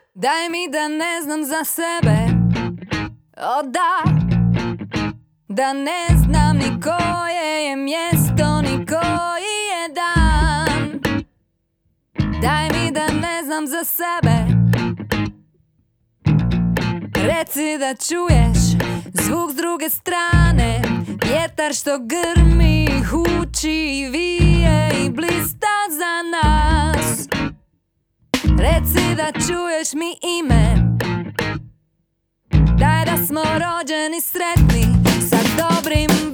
Daj mi da ne znam za sebe, o da. Da ne znam ni koje je mjesto, ni koji je dan. Daj mi da ne znam za sebe. Reci da čuješ zvuk s druge strane, vjetar što grmi, huči i vije i blista za nas. Reci da čuješ mi ime, daj da smo rođeni sretni sa dobrim